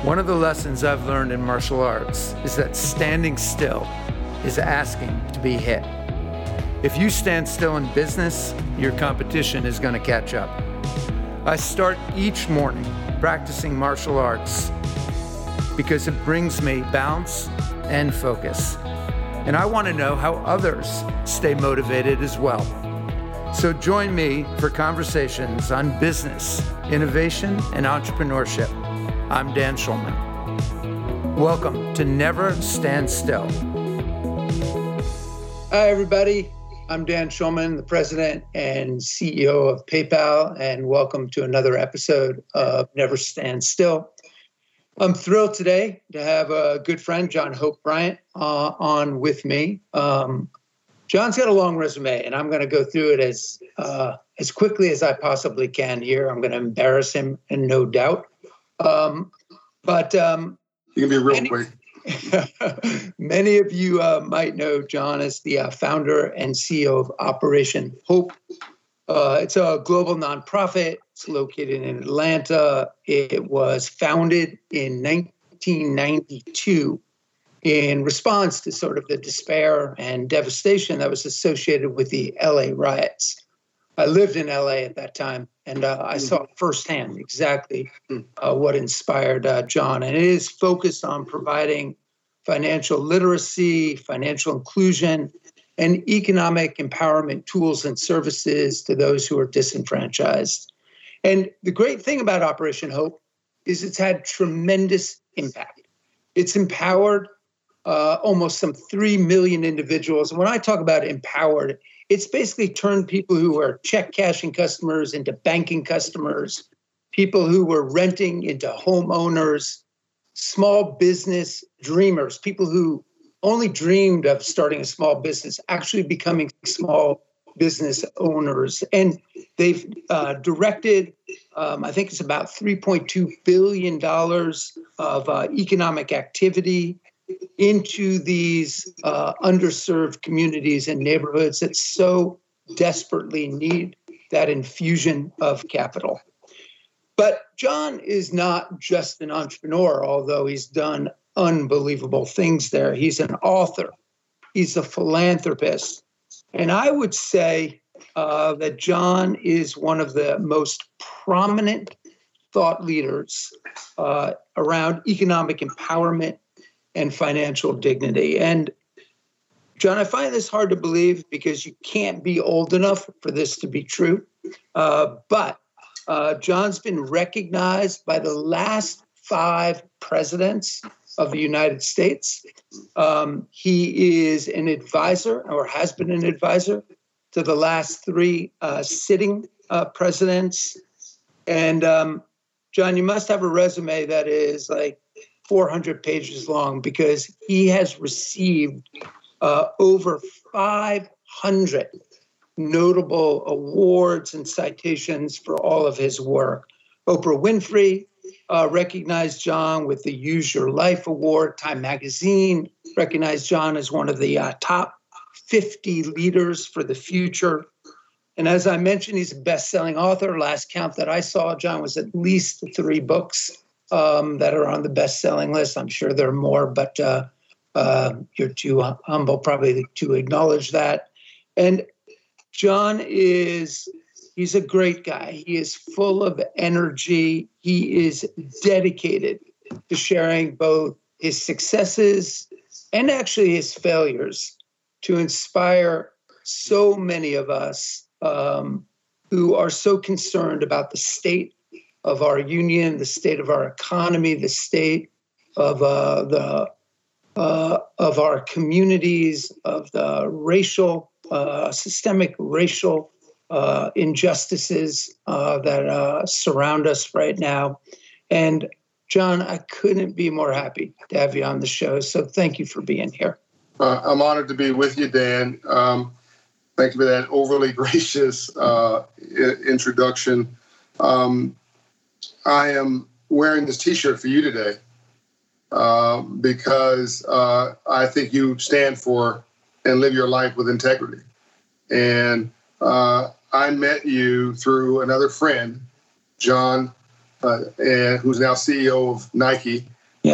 One of the lessons I've learned in martial arts is that standing still is asking to be hit. If you stand still in business, your competition is going to catch up. I start each morning practicing martial arts because it brings me balance and focus. And I want to know how others stay motivated as well. So join me for conversations on business, innovation, and entrepreneurship. I'm Dan Schulman. Welcome to Never Stand Still. Hi, everybody. I'm Dan Schulman, the president and CEO of PayPal, and welcome to another episode of Never Stand Still. I'm thrilled today to have a good friend, John Hope Bryant, on with me. John's got a long resume, and I'm going to go through it as quickly as I possibly can here. I'm going to embarrass him, and no doubt. But you can be real quick. Many of you might know John as the founder and CEO of Operation Hope. It's a global nonprofit. It's located in Atlanta. It was founded in 1992 in response to sort of the despair and devastation that was associated with the LA riots. I lived in LA at that time, and I saw firsthand exactly what inspired John. And it is focused on providing financial literacy, financial inclusion, and economic empowerment tools and services to those who are disenfranchised. And the great thing about Operation Hope is it's had tremendous impact. It's empowered almost some 3 million individuals. And when I talk about empowered, it's basically turned people who are check cashing customers into banking customers, people who were renting into homeowners, small business dreamers, people who only dreamed of starting a small business, actually becoming small business owners. And they've directed, I think it's about $3.2 billion of economic activity into these underserved communities and neighborhoods that so desperately need that infusion of capital. But John is not just an entrepreneur, although he's done unbelievable things there. He's an author. He's a philanthropist. And I would say that John is one of the most prominent thought leaders around economic empowerment and financial dignity. And John, I find this hard to believe because you can't be old enough for this to be true. But John's been recognized by the last 5 presidents of the United States. He is an advisor, or has been an advisor, to the last 3 sitting presidents. And John, you must have a resume that is like 400 pages long, because he has received over 500 notable awards and citations for all of his work. Oprah Winfrey recognized John with the Use Your Life Award. Time Magazine recognized John as one of the top 50 leaders for the future. And as I mentioned, he's a best-selling author. Last count that I saw, John, was at least 3 books that are on the best-selling list. I'm sure there are more, but you're too humble probably to acknowledge that. And John he's a great guy. He is full of energy. He is dedicated to sharing both his successes and actually his failures to inspire so many of us who are so concerned about the state of our union, the state of our economy, the state of our communities, of the racial, systemic racial injustices that surround us right now. And John, I couldn't be more happy to have you on the show. So thank you for being here. I'm honored to be with you, Dan. Thank you for that overly gracious introduction. I am wearing this T-shirt for you today because I think you stand for and live your life with integrity. And I met you through another friend, John and who's now CEO of Nike,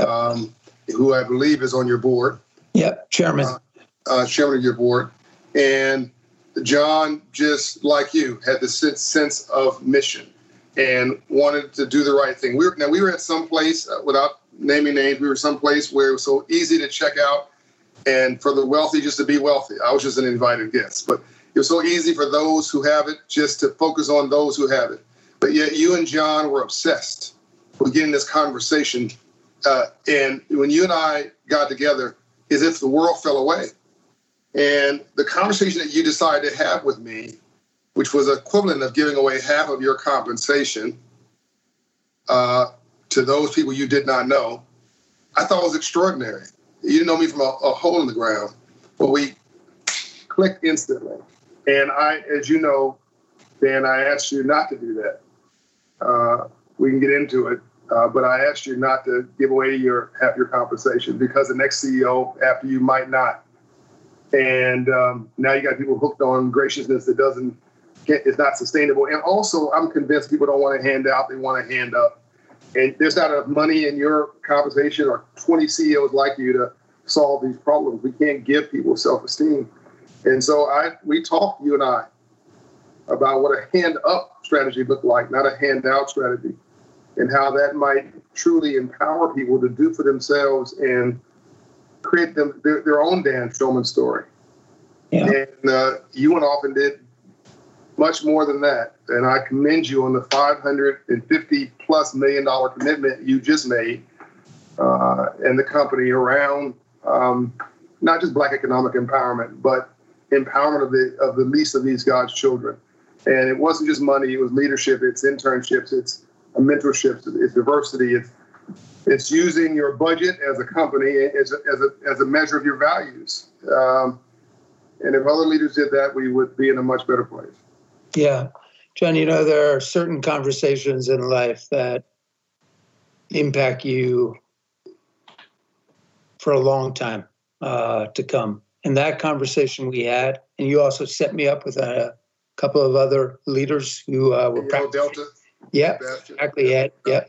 who I believe is on your board. Yep, chairman. Chairman of your board. And John, just like you, had this sense of mission and wanted to do the right thing. We were at some place, without naming names, we were someplace where it was so easy to check out and for the wealthy just to be wealthy. I was just an invited guest. But it was so easy for those who have it just to focus on those who have it. But yet you and John were obsessed with getting this conversation. And when you and I got together, as if the world fell away. And the conversation that you decided to have with me, which was equivalent of giving away half of your compensation to those people you did not know, I thought was extraordinary. You didn't know me from a hole in the ground, but we clicked instantly. And I, as you know, Dan, I asked you not to do that. We can get into it, but I asked you not to give away half your compensation because the next CEO after you might not. And now you got people hooked on graciousness that is not sustainable. And also, I'm convinced people don't want to hand out; they want to hand up. And there's not enough money in your compensation or 20 CEOs like you to solve these problems. We can't give people self-esteem. And so we talked, you and I, about what a hand-up strategy looked like, not a hand-out strategy, and how that might truly empower people to do for themselves and create their own Dan Shulman story. Yeah. And you went off and did much more than that. And I commend you on the $550+ million commitment you just made and the company around not just Black economic empowerment, but empowerment of the least of these God's children. And it wasn't just money; it was leadership, it's internships, it's mentorships, it's diversity, it's using your budget as a company as a measure of your values. And if other leaders did that, we would be in a much better place. Yeah. John, there are certain conversations in life that impact you for a long time to come. And that conversation we had, and you also set me up with a couple of other leaders who were Delta. Yeah, exactly. Yeah.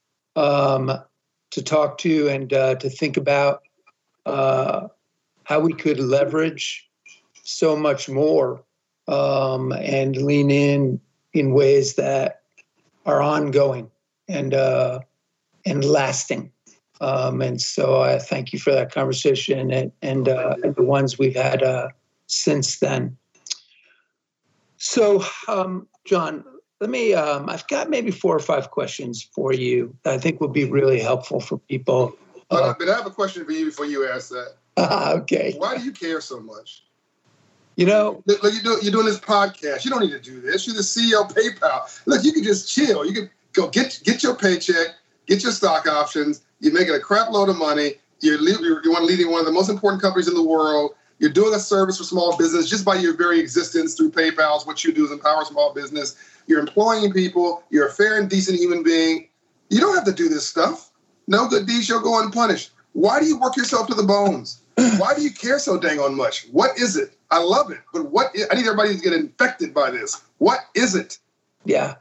To talk to and to think about how we could leverage so much more and lean in ways that are ongoing and lasting. And so I thank you for that conversation and the ones we've had since then. So, John, let me, I've got maybe 4 or 5 questions for you that I think will be really helpful for people. But I have a question for you before you ask that. Okay. Why do you care so much? Look, you're doing this podcast. You don't need to do this. You're the CEO of PayPal. Look, you can just chill. You can go get your paycheck, get your stock options. You're making a crap load of money. You're leading one of the most important companies in the world. You're doing a service for small business just by your very existence through PayPal. What you do is empower small business. You're employing people. You're a fair and decent human being. You don't have to do this stuff. No good deed shall go unpunished. Why do you work yourself to the bones? Why do you care so dang on much? What is it? I love it, but I need everybody to get infected by this. What is it? Yeah.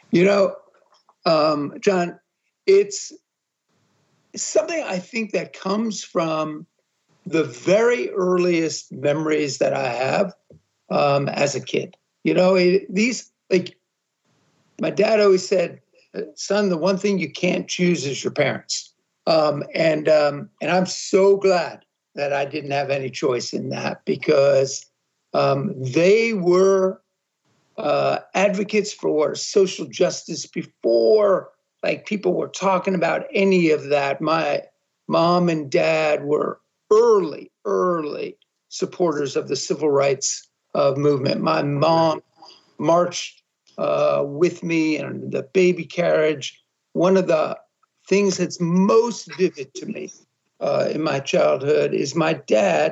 John, it's something I think that comes from the very earliest memories that I have as a kid. My dad always said, son, the one thing you can't choose is your parents. And I'm so glad that I didn't have any choice in that because they were advocates for social justice before people were talking about any of that. My mom and dad were early supporters of the civil rights movement. My mom marched with me in the baby carriage. One of the things that's most vivid to me in my childhood is my dad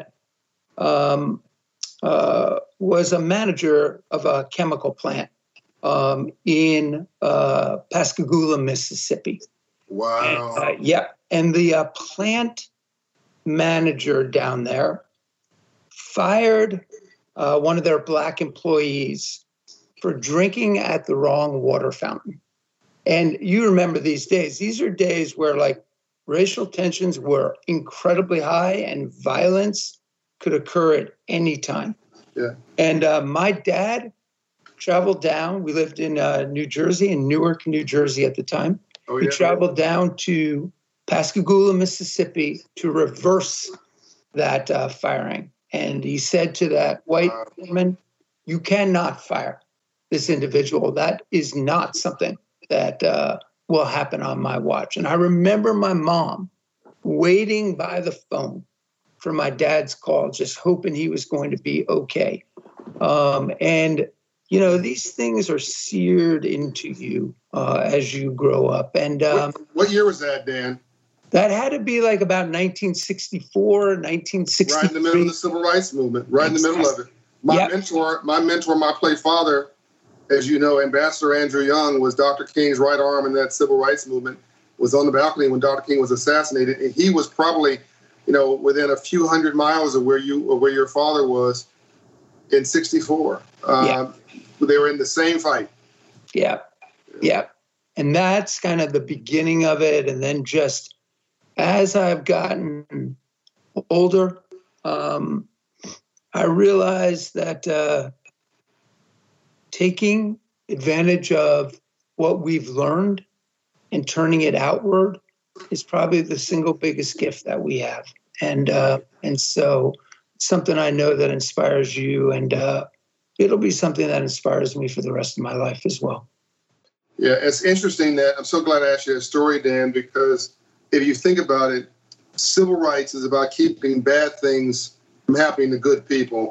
was a manager of a chemical plant in Pascagoula, Mississippi. Wow. And the plant manager down there fired one of their Black employees for drinking at the wrong water fountain. And you remember these days. These are days where like racial tensions were incredibly high and violence could occur at any time. Yeah. And my dad traveled down. We lived in New Jersey, in Newark, New Jersey at the time. Oh, He yeah. traveled down to Pascagoula, Mississippi to reverse that firing. And he said to that white woman, "You cannot fire this individual. That is not something that will happen on my watch." And I remember my mom waiting by the phone for my dad's call, just hoping he was going to be okay. And, you know, these things are seared into you as you grow up. And what year was that, Dan? That had to be like about 1964, 1963. Right in the middle of the civil rights movement, right in the middle of it. My mentor, my play father, as you know, Ambassador Andrew Young, was Dr. King's right arm in that civil rights movement, was on the balcony when Dr. King was assassinated. And he was probably, you know, within a few hundred miles of where your father was in 64. They were in the same fight. Yeah. And that's kind of the beginning of it. And then just as I've gotten older, I realized that taking advantage of what we've learned and turning it outward is probably the single biggest gift that we have. And so it's something I know that inspires you, and it'll be something that inspires me for the rest of my life as well. Yeah, it's interesting that I'm so glad I asked you that story, Dan, because if you think about it, civil rights is about keeping bad things from happening to good people.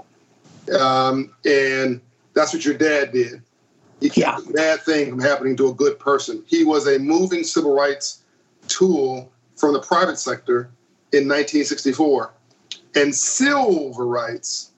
And that's what your dad did. He kept a bad thing from happening to a good person. He was a moving civil rights tool from the private sector in 1964. And silver rights,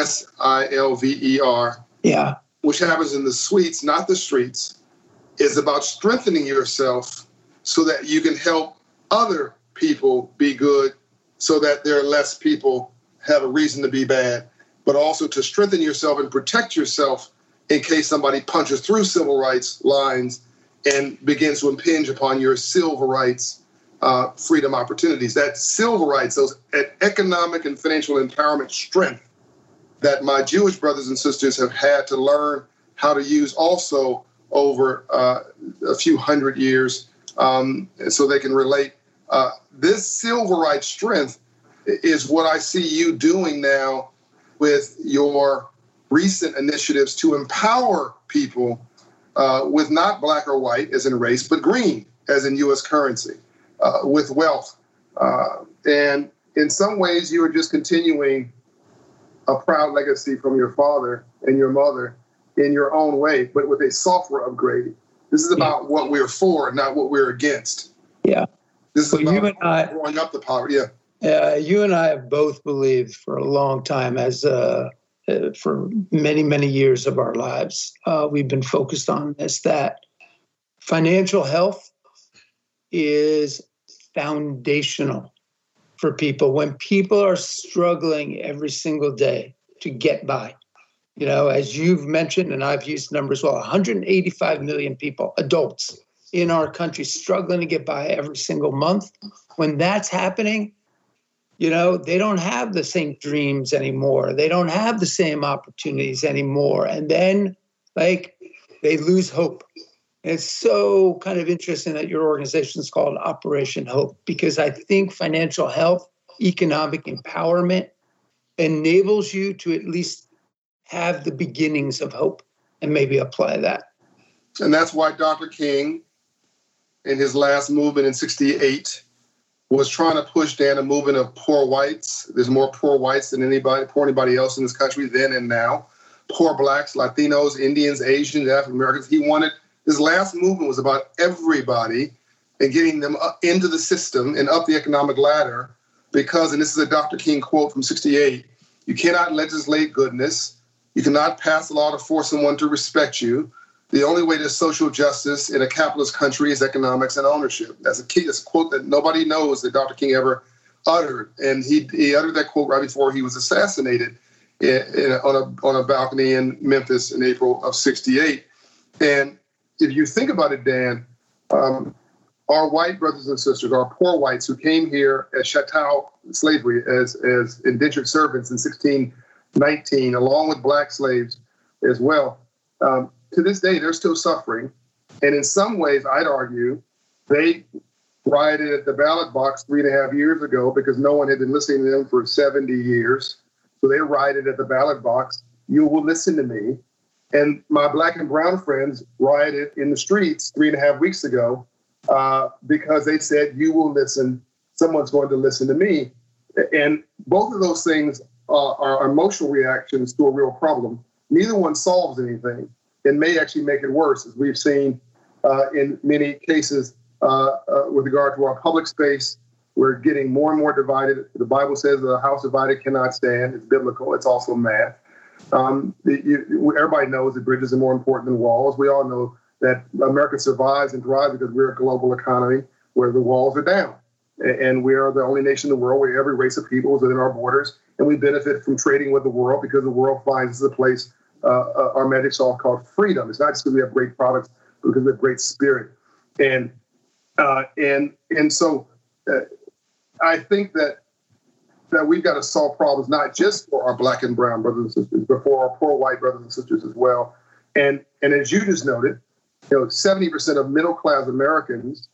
SILVER, which happens in the suites, not the streets, is about strengthening yourself so that you can help other people be good, so that there are less people have a reason to be bad, but also to strengthen yourself and protect yourself in case somebody punches through civil rights lines and begins to impinge upon your civil rights freedom opportunities. That civil rights, those economic and financial empowerment strength that my Jewish brothers and sisters have had to learn how to use also over a few hundred years, so they can relate. This civil rights strength is what I see you doing now with your recent initiatives to empower people with not black or white as in race, but green as in U.S. currency, with wealth. And in some ways, you are just continuing a proud legacy from your father and your mother in your own way, but with a software upgrade. This is about what we're for, not what we're against. Yeah. This is about growing up the poverty. Yeah. You and I have both believed for a long time, as for many, many years of our lives, we've been focused on this, that financial health is foundational for people. When people are struggling every single day to get by, you know, as you've mentioned, and I've used numbers well, 185 million people, adults in our country, struggling to get by every single month. When that's happening, you know, they don't have the same dreams anymore. They don't have the same opportunities anymore. And then, like, they lose hope. And it's so kind of interesting that your organization is called Operation Hope, because I think financial health, economic empowerment enables you to at least have the beginnings of hope and maybe apply that. And that's why Dr. King, in his last movement in 68, was trying to push down a movement of poor whites. There's more poor whites than anybody else in this country then and now. Poor blacks, Latinos, Indians, Asians, African Americans. His last movement was about everybody and getting them into the system and up the economic ladder because, and this is a Dr. King quote from 68, you cannot legislate goodness. You cannot pass a law to force someone to respect you. The only way to social justice in a capitalist country is economics and ownership. That's a quote that nobody knows that Dr. King ever uttered. And he uttered that quote right before he was assassinated on a balcony in Memphis in April of 68. And if you think about it, Dan, Our white brothers and sisters, our poor whites who came here as chattel slavery, as indentured servants in 1619, along with black slaves as well, to this day, they're still suffering. And in some ways, I'd argue, they rioted at the ballot box 3.5 years ago because no one had been listening to them for 70 years. So they rioted at the ballot box. You will listen to me. And my black and brown friends rioted in the streets 3.5 weeks ago because they said, you will listen. Someone's going to listen to me. And both of those things are emotional reactions to a real problem. Neither one solves anything and may actually make it worse, as we've seen in many cases with regard to our public space. We're getting more and more divided. The Bible says the house divided cannot stand. It's biblical. It's also math. Everybody knows that bridges are more important than walls. We all know that America survives and thrives because we're a global economy where the walls are down. And we are the only nation in the world where every race of people is within our borders. And we benefit from trading with the world because the world finds us a place, our magic sauce called freedom. It's not just because we have great products, but because we have great spirit. And so I think that we've got to solve problems not just for our black and brown brothers and sisters, but for our poor white brothers and sisters as well. And as you just noted, 70% of middle class Americans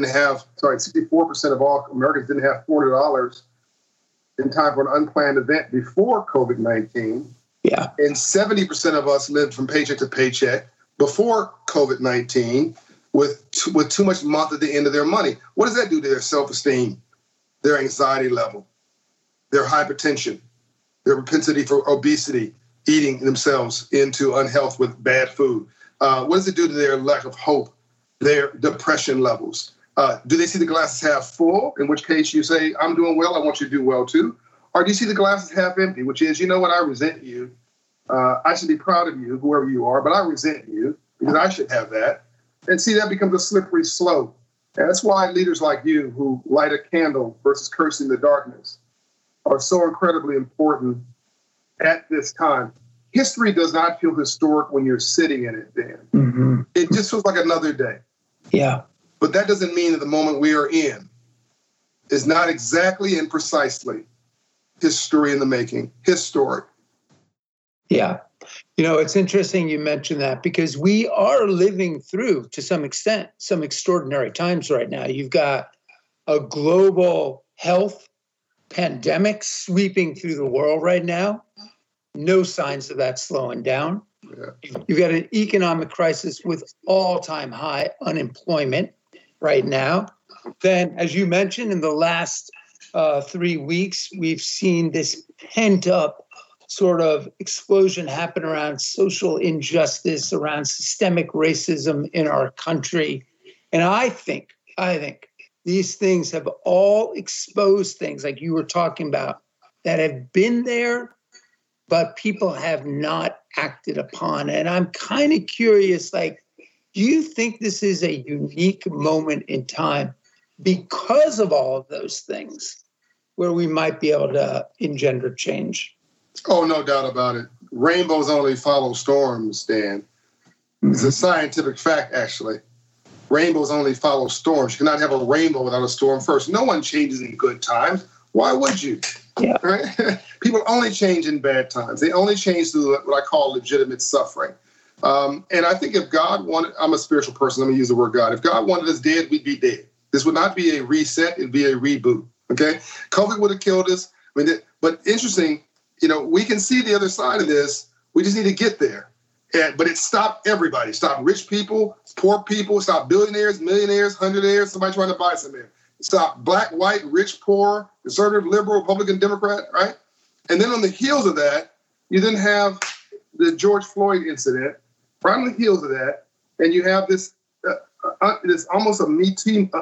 64% of all Americans didn't have $400 in time for an unplanned event before COVID-19. Yeah. And 70% of us lived from paycheck to paycheck before COVID-19 with too much month at the end of their money. What does that do to their self-esteem, their anxiety level, their hypertension, their propensity for obesity, eating themselves into unhealth with bad food? What does it do to their lack of hope, their depression levels? Do they see the glasses half full, in which case you say, I'm doing well, I want you to do well too? Or do you see the glasses half empty, which is, you know what, I resent you. I should be proud of you, whoever you are, but I resent you because I should have that. And see, that becomes a slippery slope. And that's why leaders like you who light a candle versus cursing the darkness are so incredibly important at this time. History does not feel historic when you're sitting in it, Dan. Mm-hmm. It just feels like another day. Yeah. But that doesn't mean that the moment we are in is not exactly and precisely history in the making, historic. Yeah. It's interesting you mentioned that because we are living through, to some extent, some extraordinary times right now. You've got a global health pandemic sweeping through the world right now. No signs of that slowing down. Yeah. You've got an economic crisis with all-time high unemployment right now. Then, as you mentioned, in the last 3 weeks, we've seen this pent-up sort of explosion happen around social injustice, around systemic racism in our country. And I think these things have all exposed things like you were talking about that have been there, but people have not acted upon. And I'm kind of curious, do you think this is a unique moment in time because of all of those things where we might be able to engender change? Oh, no doubt about it. Rainbows only follow storms, Dan. It's a scientific fact, actually. Rainbows only follow storms. You cannot have a rainbow without a storm first. No one changes in good times. Why would you? Yeah. Right? People only change in bad times. They only change through what I call legitimate suffering. And I think if God wanted, I'm a spiritual person, let me use the word God. If God wanted us dead, we'd be dead. This would not be a reset, it'd be a reboot. Okay? COVID would have killed us. But interesting, we can see the other side of this. We just need to get there. But it stopped everybody. Stopped rich people, poor people, stopped billionaires, millionaires, hundredaires, somebody trying to buy something. Stopped black, white, rich, poor, conservative, liberal, Republican, Democrat, right? And then on the heels of that, you then have the George Floyd incident. Right on the heels of that, and you have this almost a Me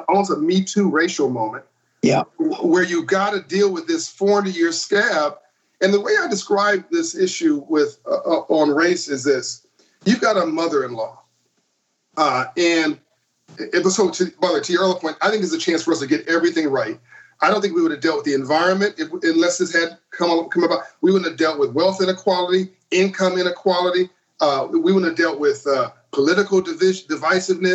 Too racial moment. Yeah, where you got to deal with this 400-year scab. And the way I describe this issue with on race is this: you've got a mother-in-law, and so to your earlier point, I think there's a chance for us to get everything right. I don't think we would have dealt with the environment unless this had come about. We wouldn't have dealt with wealth inequality, income inequality. We wouldn't have dealt with political divisiveness.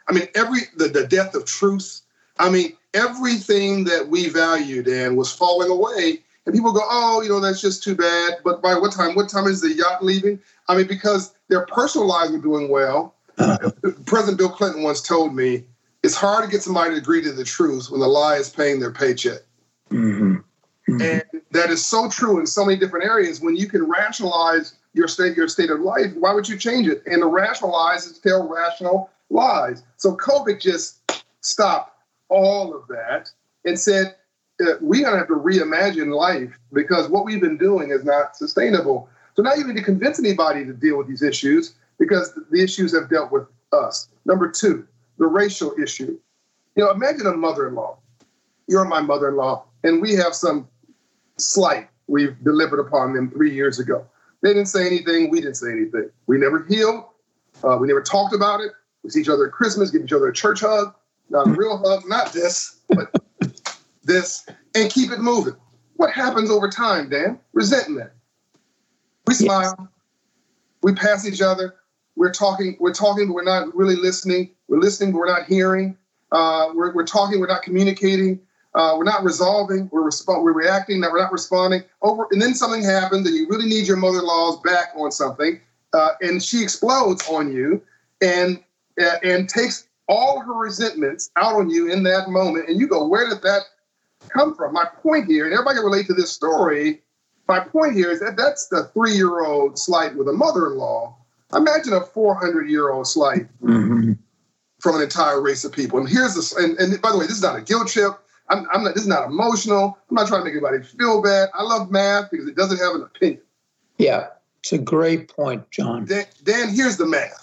I mean, the death of truth. I mean, everything that we valued and was falling away. And people go, oh, that's just too bad. But by what time? What time is the yacht leaving? I mean, because their personal lives were doing well. President Bill Clinton once told me, it's hard to get somebody to agree to the truth when the lie is paying their paycheck. Mm-hmm. Mm-hmm. And that is so true in so many different areas. When you can rationalize your state of life, why would you change it? And to rationalize is to tell rational lies. So COVID just stopped all of that and said, we're going to have to reimagine life because what we've been doing is not sustainable. So now you need to convince anybody to deal with these issues because the issues have dealt with us. Number two, the racial issue. Imagine a mother-in-law. You're my mother-in-law, and we have some slight we've delivered upon them 3 years ago. They didn't say anything. We didn't say anything. We never healed. We never talked about it. We see each other at Christmas, give each other a church hug. Not a real hug, not this, but this, and keep it moving. What happens over time, Dan? Resentment. We smile. We pass each other. We're talking, but we're not really listening. We're listening, but we're not hearing. We're talking, we're not communicating. We're not resolving. We're reacting, we're not responding. And then something happens, and you really need your mother-in-law's back on something, and she explodes on you, and takes all her resentments out on you in that moment. And you go, where did that come from? My point here, and everybody can relate to this story. My point here is that that's the 3-year-old slight with a mother-in-law. Imagine a 400-year-old slight from an entire race of people. And here's this. And by the way, this is not a guilt trip. I'm not. This is not emotional. I'm not trying to make anybody feel bad. I love math because it doesn't have an opinion. Yeah, it's a great point, John. Dan, here's the math.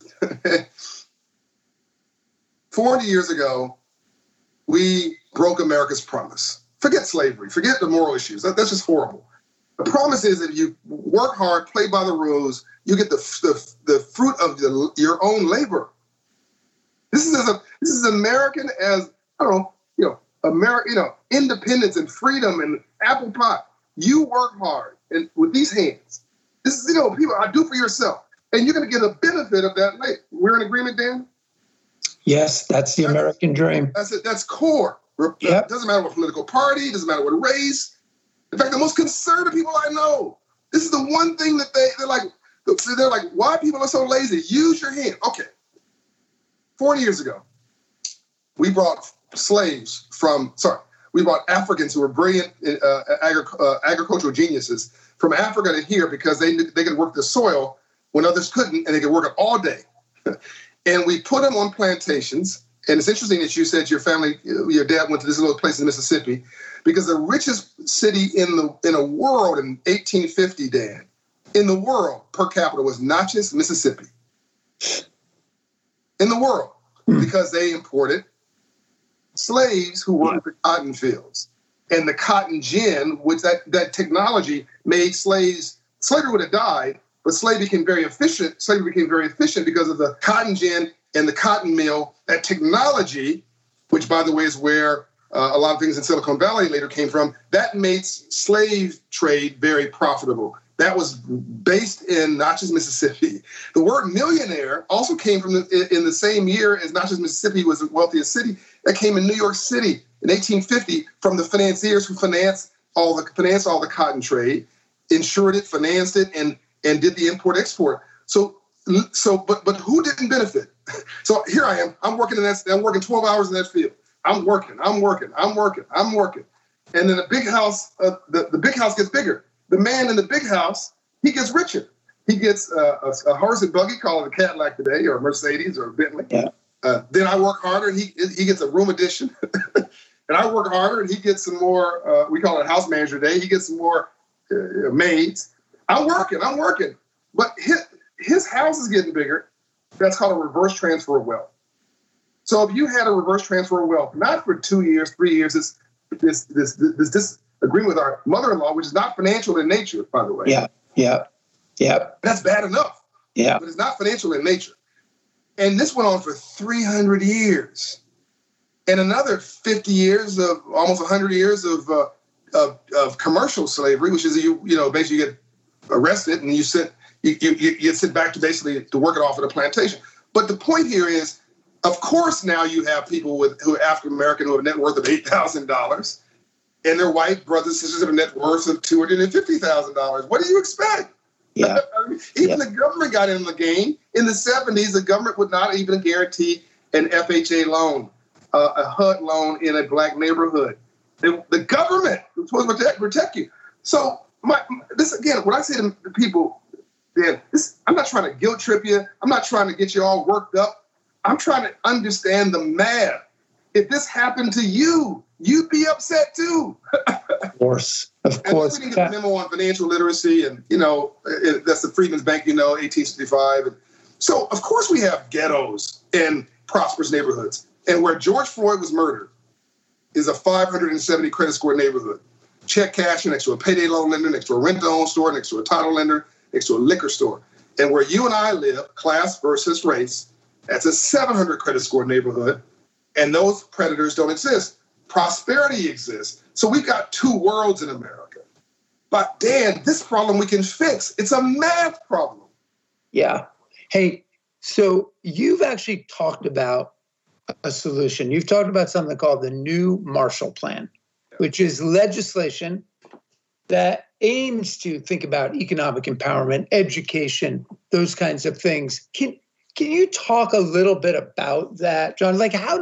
40 years ago, we broke America's promise. Forget slavery. Forget the moral issues. That's just horrible. The promise is that if you work hard, play by the rules, you get the fruit of your own labor. This is as American as, independence and freedom and apple pie. You work hard and with these hands. This is, people, I do for yourself. And you're going to get a benefit of that later. We're in agreement, Dan? Yes, that's the American dream. That's it. That's core. Yep. It doesn't matter what political party, doesn't matter what race. In fact, the most conservative people I know, this is the one thing that they're like, why people are so lazy? Use your hand. Okay. 40 years ago, we brought Africans who were brilliant agricultural geniuses from Africa to here because they could work the soil when others couldn't, and they could work it all day. And we put them on plantations. And it's interesting that you said your dad went to this little place in Mississippi, because the richest city in a world in 1850, Dan, in the world per capita was Natchez, Mississippi. In the world, because they imported slaves who worked the cotton fields. And the cotton gin, which that technology made slavery would have died, but slavery became very efficient. Slavery became very efficient because of the cotton gin and the cotton mill. That technology, which, by the way, is where a lot of things in Silicon Valley later came from, that made slave trade very profitable. That was based in Natchez, Mississippi. The word millionaire also came from in the same year as Natchez, Mississippi was the wealthiest city. That came in New York City in 1850 from the financiers who financed all the cotton trade, insured it, financed it, and did the import-export. But who didn't benefit? So here I am. I'm working 12 hours in that field. I'm working. And then the big house gets bigger. The man in the big house, he gets richer. He gets a horse and buggy, call it a Cadillac today, or a Mercedes, or a Bentley. Yeah. Then I work harder, and he gets a room addition. And I work harder, and he gets some more, we call it house manager day. He gets some more maids. I'm working. But his house is getting bigger. That's called a reverse transfer of wealth. So if you had a reverse transfer of wealth, not for 2 years, 3 years, this agreement with our mother-in-law, which is not financial in nature, by the way. Yeah. That's bad enough. Yeah. But it's not financial in nature. And this went on for 300 years. And another 50 years of, almost 100 years of commercial slavery, which is, basically you get arrested and you sit back to basically to work it off at a plantation. But the point here is, Of course, now you have people who are African American who have a net worth of $8,000, and their white brothers and sisters have a net worth of $250,000. What do you expect? Yeah. I mean, even the government got in the game. In the 70s, the government would not even guarantee an FHA loan, a HUD loan in a black neighborhood. The government was supposed to protect you. So this again, what I say to people, Dan, I'm not trying to guilt trip you. I'm not trying to get you all worked up. I'm trying to understand the math. If this happened to you, you'd be upset too. Of course. And we didn't get the memo on financial literacy, and that's the Freedmen's Bank, 1865. And so of course we have ghettos in prosperous neighborhoods. And where George Floyd was murdered is a 570 credit score neighborhood. Check cashing next to a payday loan lender, next to a rent-to-own store, next to a title lender, next to a liquor store. And where you and I live, class versus race, that's a 700 credit score neighborhood. And those predators don't exist. Prosperity exists. So we've got two worlds in America. But Dan, this problem we can fix. It's a math problem. Yeah. Hey, so you've actually talked about a solution. You've talked about something called the New Marshall Plan, which is legislation that aims to think about economic empowerment, education, those kinds of things. Can you talk a little bit about that, John? Like, how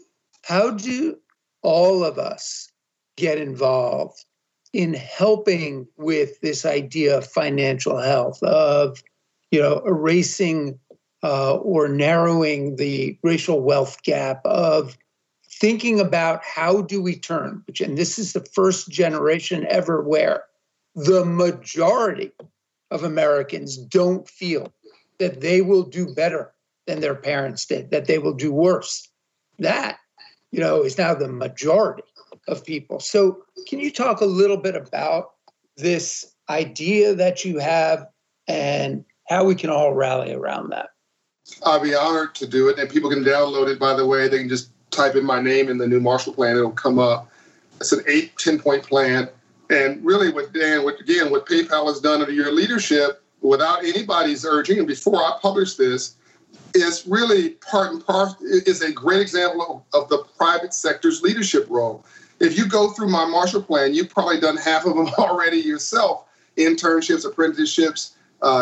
do all of us get involved in helping with this idea of financial health, of erasing or narrowing the racial wealth gap, of thinking about how do we turn, and this is the first generation ever where the majority of Americans don't feel that they will do better than their parents did, that they will do worse. That, is now the majority of people. So can you talk a little bit about this idea that you have and how we can all rally around that? I'll be honored to do it. And people can download it, by the way. They can just type in my name in the New Marshall Plan. It'll come up. It's an 10-point plan. And really what PayPal has done under your leadership, without anybody's urging, and before I published this, is really part and part, is a great example of the private sector's leadership role. If you go through my Marshall Plan, you've probably done half of them already yourself. Internships, apprenticeships,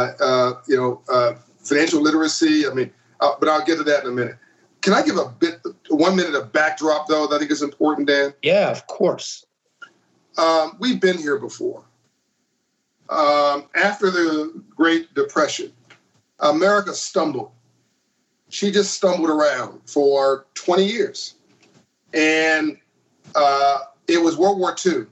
financial literacy. But I'll get to that in a minute. Can I give 1 minute of backdrop, though, that I think is important, Dan? Yeah, of course. We've been here before. After the Great Depression, America stumbled. She just stumbled around for 20 years. And it was World War II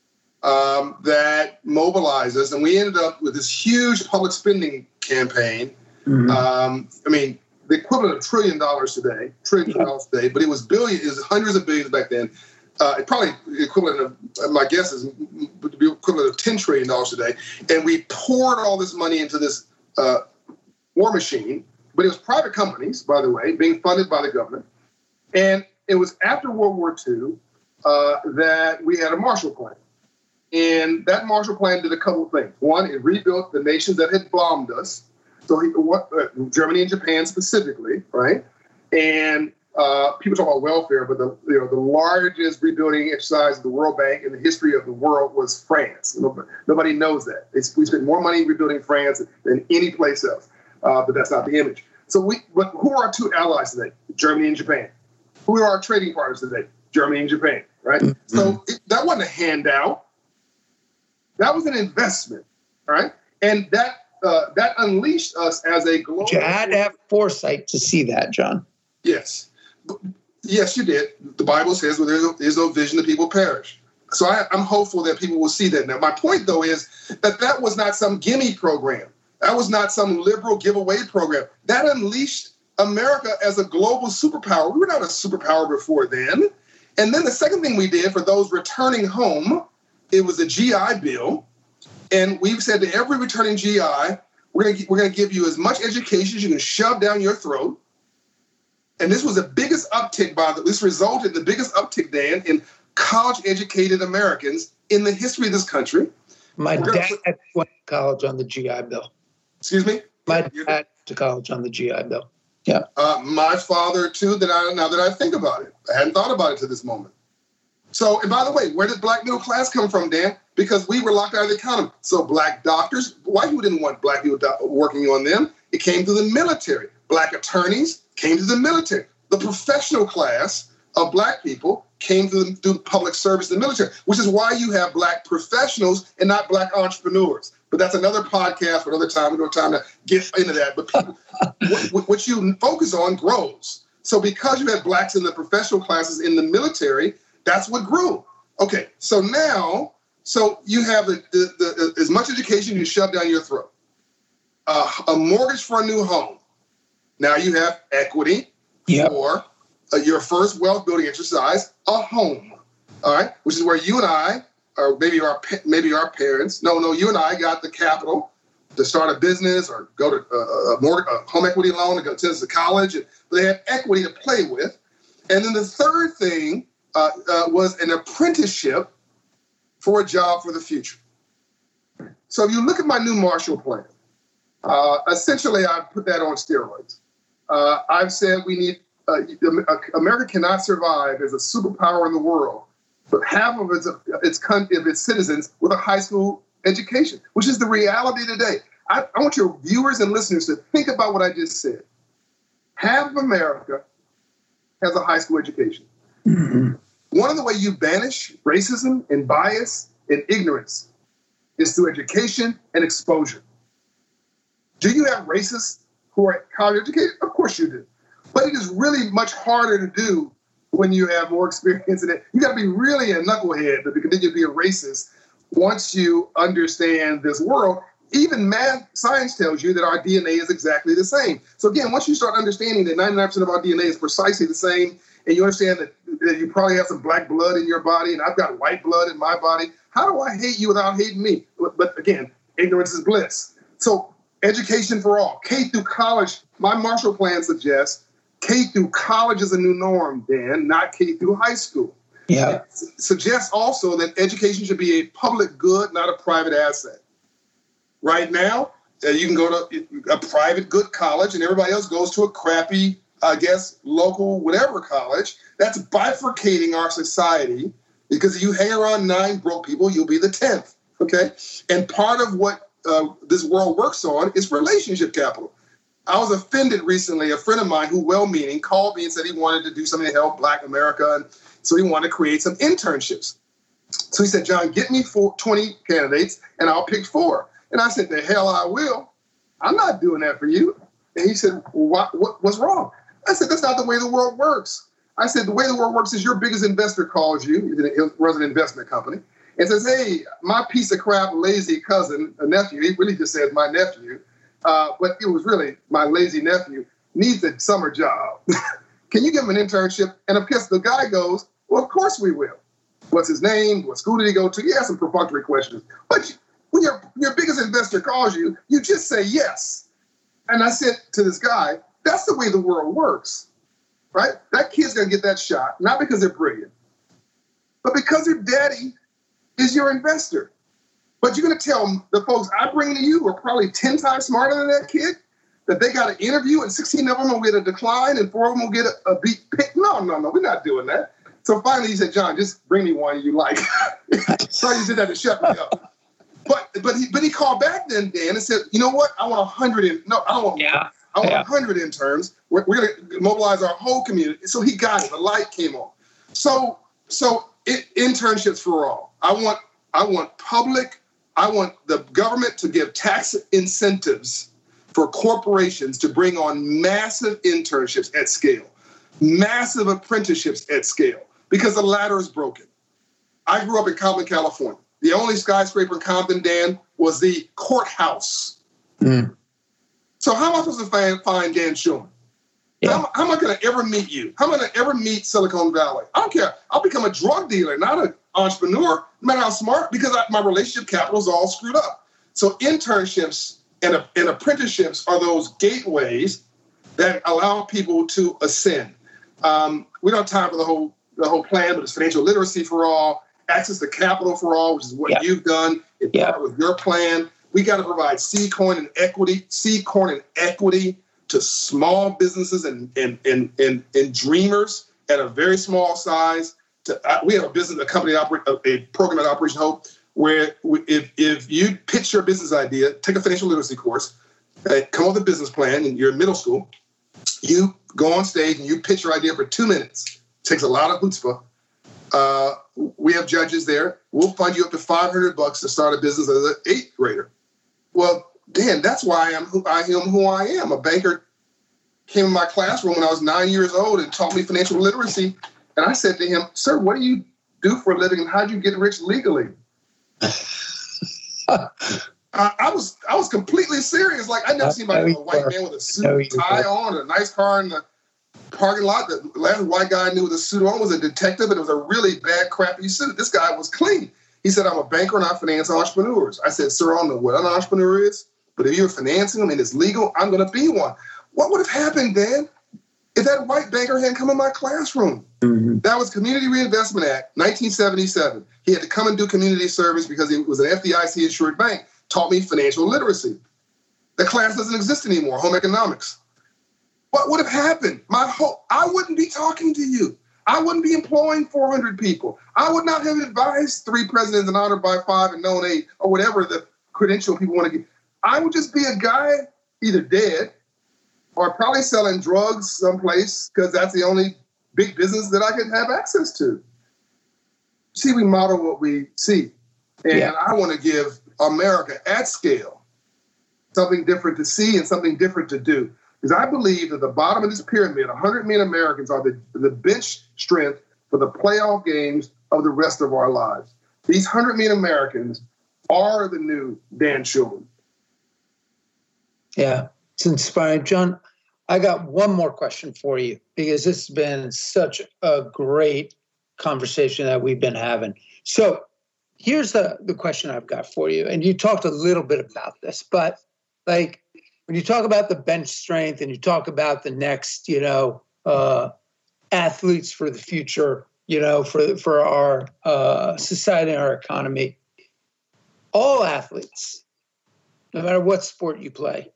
that mobilized us. And we ended up with this huge public spending campaign. Mm-hmm. The equivalent of $1 trillion today, but it was billions, it was hundreds of billions back then. Probably the equivalent of, my guess is, would be equivalent of $10 trillion today. And we poured all this money into this war machine, but it was private companies, by the way, being funded by the government. And it was after World War II that we had a Marshall Plan. And that Marshall Plan did a couple of things. One, it rebuilt the nations that had bombed us. So Germany and Japan specifically, right? And people talk about welfare, but the largest rebuilding exercise of the World Bank in the history of the world was France. Nobody knows that. We spent more money rebuilding France than any place else, but that's not the image. But who are our two allies today? Germany and Japan. Who are our trading partners today? Germany and Japan, right? Mm-hmm. So that wasn't a handout. That was an investment, right? And that unleashed us as a global. You had to have foresight to see that, John. Yes. Yes, you did. The Bible says, well, there's no vision, the people perish. So I'm hopeful that people will see that. Now, my point, though, is that was not some gimme program. That was not some liberal giveaway program. That unleashed America as a global superpower. We were not a superpower before then. And then the second thing we did for those returning home, it was a GI Bill. And we've said to every returning GI, we're going to give you as much education as you can shove down your throat. And this was the biggest uptick this resulted in the biggest uptick, Dan, in college-educated Americans in the history of this country. My dad went to college on the GI Bill. Excuse me? My dad went to college on the GI Bill. Yeah. My father, too, now that I think about it. I hadn't thought about it to this moment. So, and by the way, where did black middle class come from, Dan? Because we were locked out of the economy. So black doctors, white people didn't want black people working on them. It came through the military. Black attorneys came through the military. The professional class of black people came through public service in the military, which is why you have black professionals and not black entrepreneurs. But that's another podcast for another time. We don't have time to get into that. But people, what you focus on grows. So because you had blacks in the professional classes in the military, that's what grew. Okay, so now, you have as much education you shove down your throat. A mortgage for a new home. Now you have equity for your first wealth building exercise, a home. All right, which is where you and I, or maybe our parents, you and I got the capital to start a business or go to a home equity loan to go to college. And they had equity to play with. And then the third thing was an apprenticeship for a job for the future. So if you look at my new Marshall Plan, essentially I've put that on steroids. I've said we need, America cannot survive as a superpower in the world, but half of its citizens with a high school education, which is the reality today. I want your viewers and listeners to think about what I just said. Half of America has a high school education. Mm-hmm. One of the ways you banish racism and bias and ignorance is through education and exposure. Do you have racists who are college educated? Of course you do. But it is really much harder to do when you have more experience in it. You got to be really a knucklehead to continue to be a racist once you understand this world. Even math science tells you that our DNA is exactly the same. So again, once you start understanding that 99% of our DNA is precisely the same, and you understand that you probably have some black blood in your body, and I've got white blood in my body, how do I hate you without hating me? But again, ignorance is bliss. So education for all, K through college. My Marshall Plan suggests K through college is a new norm, Dan, not K through high school. Yeah. It suggests also that education should be a public good, not a private asset. Right now, you can go to a private good college and everybody else goes to a crappy, local whatever college. That's bifurcating our society because if you hang around 9 broke people, you'll be the 10th, okay? And part of what this world works on is relationship capital. I was offended recently. A friend of mine who well-meaning called me and said he wanted to do something to help Black America, and so he wanted to create some internships. So he said, John, get me 20 candidates and I'll pick 4. And I said, the hell I will. I'm not doing that for you. And he said, what's wrong? I said, that's not the way the world works. I said, the way the world works is your biggest investor calls you, he runs an investment company, and says, hey, my piece of crap, lazy cousin, a nephew, he really just says my nephew, but it was really my lazy nephew, needs a summer job. Can you give him an internship? And of course, the guy goes, well, of course we will. What's his name? What school did he go to? He has some perfunctory questions. But when your biggest investor calls you, you just say yes. And I said to this guy, that's the way the world works, right? That kid's going to get that shot, not because they're brilliant, but because their daddy is your investor. But you're going to tell the folks I bring to you who are probably 10 times smarter than that kid that they got an interview and 16 of them will get a decline and 4 of them will get a beat pick. No, we're not doing that. So finally he said, John, just bring me one you like. So he did that to shut me up. But he called back then, Dan, and said, you know what? I want 100. I don't want. Yeah. I want 100 interns. We're going to mobilize our whole community. So he got it. The light came on. So internships for all. I want the government to give tax incentives for corporations to bring on massive internships at scale, massive apprenticeships at scale, because the ladder is broken. I grew up in Compton, California. The only skyscraper in Compton, Dan, was the courthouse. Mm. So how am I supposed to find Dan Schulman? Yeah. How am I going to ever meet you? How am I going to ever meet Silicon Valley? I don't care. I'll become a drug dealer, not an entrepreneur, no matter how smart, because my relationship capital is all screwed up. So internships and apprenticeships are those gateways that allow people to ascend. We don't have time for the whole plan, but it's financial literacy for all, access to capital for all, which is what you've done. It's part with your plan. We got to provide seed corn and equity to small businesses and dreamers at a very small size. We have a company, a program at Operation Hope, where if you pitch your business idea, take a financial literacy course, come up with a business plan, and you're in middle school, you go on stage and you pitch your idea for 2 minutes. It takes a lot of chutzpah. We have judges there. We'll fund you up to $500 to start a business as an 8th grader. Well, Dan, that's why I am who I am. A banker came in my classroom when I was 9 years old and taught me financial literacy. And I said to him, "Sir, what do you do for a living, and how do you get rich legally?" I was completely serious. Like, I'd never seen a white man with a suit and tie on, a nice car in the parking lot. The last white guy I knew with a suit on was a detective, and it was a really bad, crappy suit. This guy was clean. He said, "I'm a banker and I finance entrepreneurs." I said, "Sir, I don't know what an entrepreneur is, but if you're financing them and it's legal, I'm going to be one." What would have happened, Dan, if that white banker hadn't come in my classroom? Mm-hmm. That was Community Reinvestment Act, 1977. He had to come and do community service because he was an FDIC-insured bank. Taught me financial literacy. The class doesn't exist anymore, home economics. What would have happened? I wouldn't be talking to you. I wouldn't be employing 400 people. I would not have advised 3 presidents and honored by 5 and known 8, or whatever the credential people want to get. I would just be a guy either dead or probably selling drugs someplace, because that's the only big business that I could have access to. See, we model what we see. And I want to give America at scale something different to see and something different to do. Because I believe that the bottom of this pyramid, 100 million Americans, are the bench strength for the playoff games of the rest of our lives. These 100 million Americans are the new Dan Schulman. Yeah, it's inspiring. John, I got one more question for you, because this has been such a great conversation that we've been having. So here's the question I've got for you. And you talked a little bit about this, but like when you talk about the bench strength and you talk about the next, athletes for the future, for our society and our economy, all athletes, no matter what sport you play,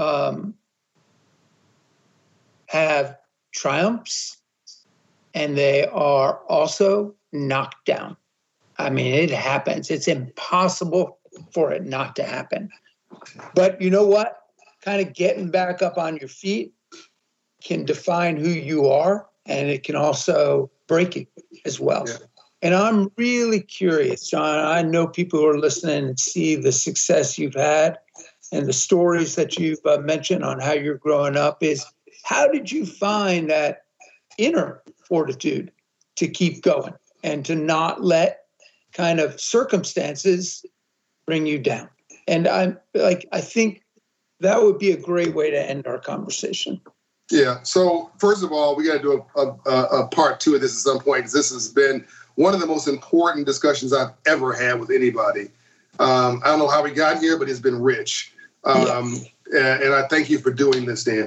have triumphs, and they are also knocked down. I mean, it happens. It's impossible for it not to happen. But you know what? Kind of getting back up on your feet can define who you are, and it can also break you as well. Yeah. And I'm really curious, John. I know people who are listening and see the success you've had and the stories that you've mentioned on how you're growing up. Is how did you find that inner fortitude to keep going and to not let kind of circumstances bring you down? And I think that would be a great way to end our conversation. Yeah. So first of all, we got to do a part 2 of this at some point, because this has been one of the most important discussions I've ever had with anybody. I don't know how we got here, but it's been rich. And I thank you for doing this, Dan.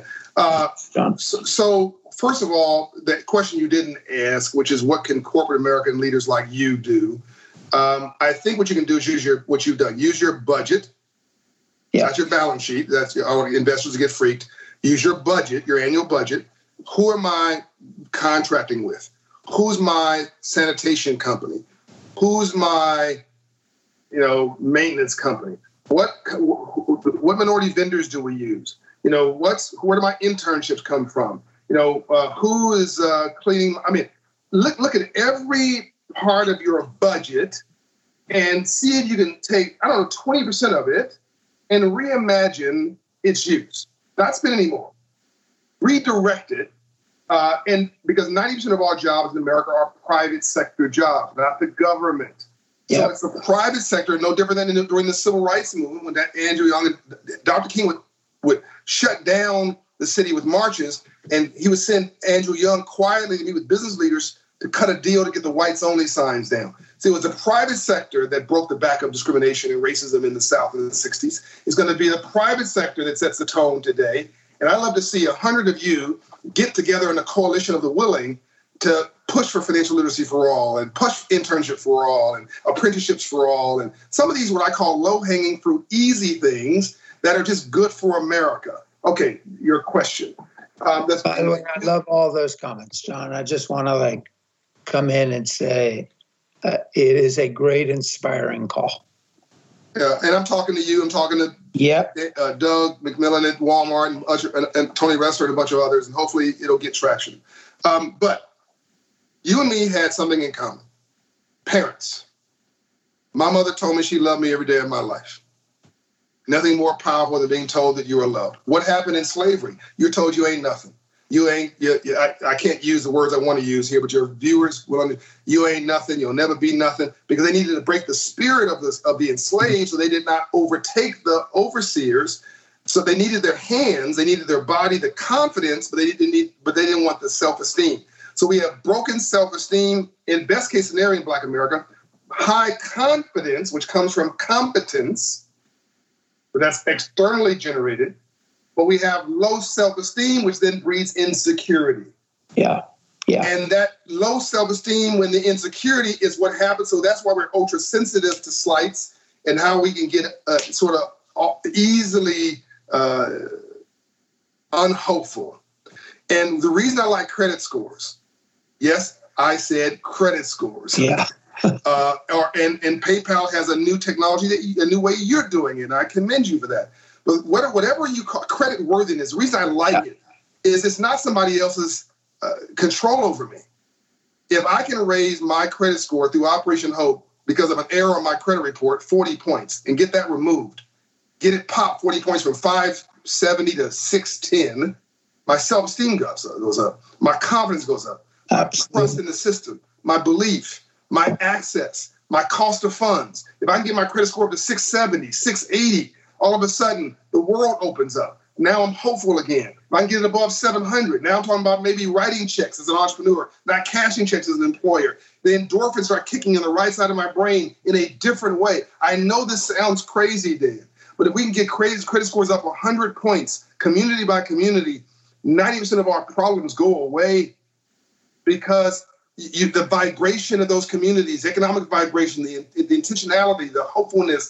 So first of all, the question you didn't ask, which is what can corporate American leaders like you do? I think what you can do is use what you've done. Use your budget, not your balance sheet. That's our investors get freaked. Use your budget, your annual budget. Who am I contracting with? Who's my sanitation company? Who's my, maintenance company? What minority vendors do we use? Where do my internships come from? Who is cleaning? I mean, look at every part of your budget and see if you can take, 20% of it and reimagine its use. Not spend any more. Redirect it. And because 90% of all jobs in America are private sector jobs, not the government. Yep. So it's the private sector, no different than during the Civil Rights Movement, when that Andrew Young and Dr. King would shut down the city with marches, and he would send Andrew Young quietly to meet with business leaders to cut a deal to get the whites-only signs down. See, it was the private sector that broke the back of discrimination and racism in the South in the 60s. It's going to be the private sector that sets the tone today. And I'd love to see 100 of you get together in a coalition of the willing to push for financial literacy for all, and push internship for all, and apprenticeships for all, and some of these what I call low-hanging fruit, easy things that are just good for America. Okay, your question. By the way, I love all those comments, John. I just want to come in and say it is a great, inspiring call. Yeah, and I'm talking to you. I'm talking to Doug McMillan at Walmart and Tony Ressler and a bunch of others, and hopefully it'll get traction. But you and me had something in common. Parents. My mother told me she loved me every day of my life. Nothing more powerful than being told that you are loved. What happened in slavery? You're told you ain't nothing. I can't use the words I want to use here, but your viewers will understand. You ain't nothing. You'll never be nothing, because they needed to break the spirit of the enslaved, so they did not overtake the overseers. So they needed their hands, they needed their body, the confidence, but they didn't want the self-esteem. So we have broken self-esteem in best case scenario in Black America, high confidence, which comes from competence, but that's externally generated. But we have low self-esteem, which then breeds insecurity. Yeah. And that low self-esteem, when the insecurity is what happens. So that's why we're ultra sensitive to slights and how we can get sort of easily unhopeful. And the reason I like credit scores, yes, I said credit scores. Yeah. And PayPal has a new technology, a new way you're doing it. And I commend you for that. But whatever you call credit worthiness, the reason I like it is it's not somebody else's control over me. If I can raise my credit score through Operation Hope because of an error on my credit report, 40 points, and get that removed, get it popped 40 points from 570 to 610, my self-esteem goes up. My confidence goes up. Absolutely. My trust in the system, my belief, my access, my cost of funds. If I can get my credit score up to 670, 680, all of a sudden, the world opens up. Now I'm hopeful again. If I can get it above 700, now I'm talking about maybe writing checks as an entrepreneur, not cashing checks as an employer. The endorphins start kicking in the right side of my brain in a different way. I know this sounds crazy, Dan, but if we can get credit scores up 100 points, community by community, 90% of our problems go away, because the vibration of those communities, economic vibration, the intentionality, the hopefulness,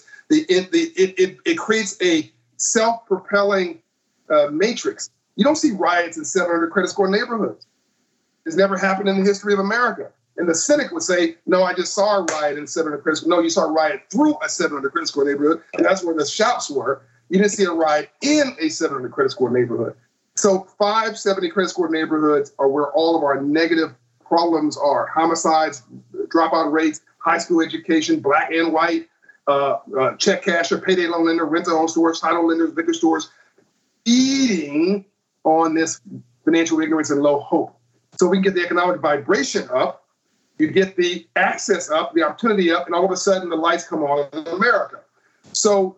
it creates a self-propelling matrix. You don't see riots in 700 credit score neighborhoods. It's never happened in the history of America. And the cynic would say, no, I just saw a riot in 700 credit score. No, you saw a riot through a 700 credit score neighborhood, and that's where the shops were. You didn't see a riot in a 700 credit score neighborhood. So 570 credit score neighborhoods are where all of our negative problems are. Homicides, dropout rates, high school education, Black and white, check casher, payday loan lender, rental home stores, title lenders, liquor stores, feeding on this financial ignorance and low hope. So we can get the economic vibration up, you get the access up, the opportunity up, and all of a sudden the lights come on in America. So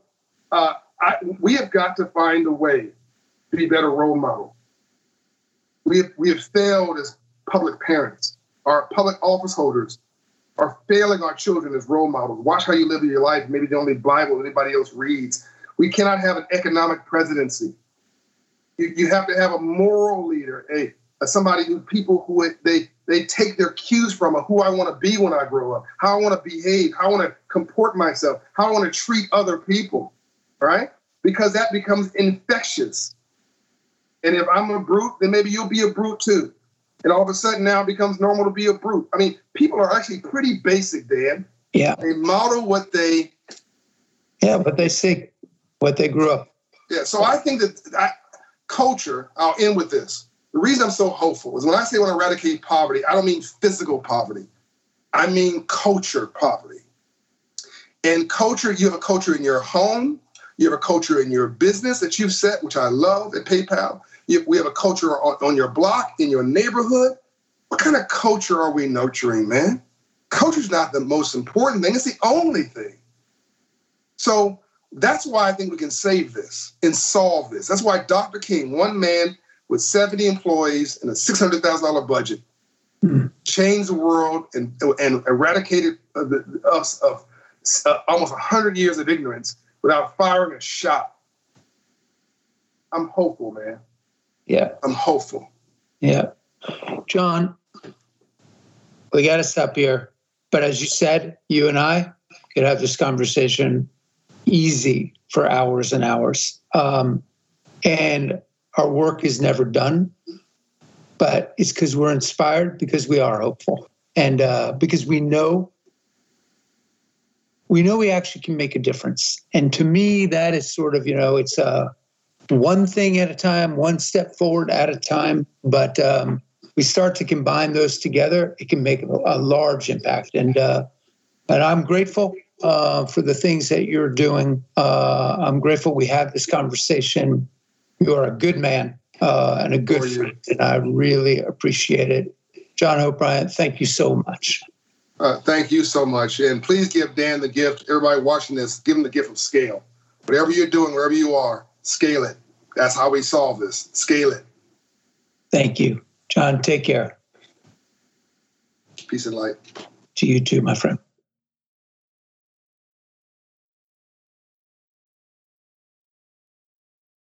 we have got to find a way to be better role models. We have failed as public parents. Our public office holders are failing our children as role models. Watch how you live your life. Maybe the only Bible anybody else reads. We cannot have an economic presidency. You have to have a moral leader, somebody who they take their cues from, who I want to be when I grow up, how I want to behave, how I want to comport myself, how I want to treat other people, right? Because that becomes infectious. And if I'm a brute, then maybe you'll be a brute too. And all of a sudden now it becomes normal to be a brute. I mean, people are actually pretty basic, Dan. Yeah. They model what they... Yeah, but they see what they grew up. Yeah, so I think that culture, I'll end with this. The reason I'm so hopeful is when I say I want to eradicate poverty, I don't mean physical poverty. I mean culture poverty. And culture, you have a culture in your home. You have a culture in your business that you've set, which I love at PayPal. We have a culture on your block, in your neighborhood. What kind of culture are we nurturing, man? Culture's not the most important thing. It's the only thing. So that's why I think we can save this and solve this. That's why Dr. King, one man with 70 employees and a $600,000 budget, changed the world and eradicated us of almost 100 years of ignorance without firing a shot. I'm hopeful, man. Yeah. I'm hopeful. Yeah. John, we got to stop here. But as you said, you and I could have this conversation easy for hours and hours. And our work is never done, but it's because we're inspired, because we are hopeful, and because we know we actually can make a difference. And to me, that is sort of, it's one thing at a time, one step forward at a time. But we start to combine those together, it can make a large impact. And I'm grateful for the things that you're doing. I'm grateful we have this conversation. You are a good man and a good friend, and I really appreciate it. John Hope Bryant, thank you so much. Thank you so much. And please give Dan the gift. Everybody watching this, give him the gift of scale. Whatever you're doing, wherever you are, scale it. That's how we solve this. Scale it. Thank you. John, take care. Peace and light. To you too, my friend.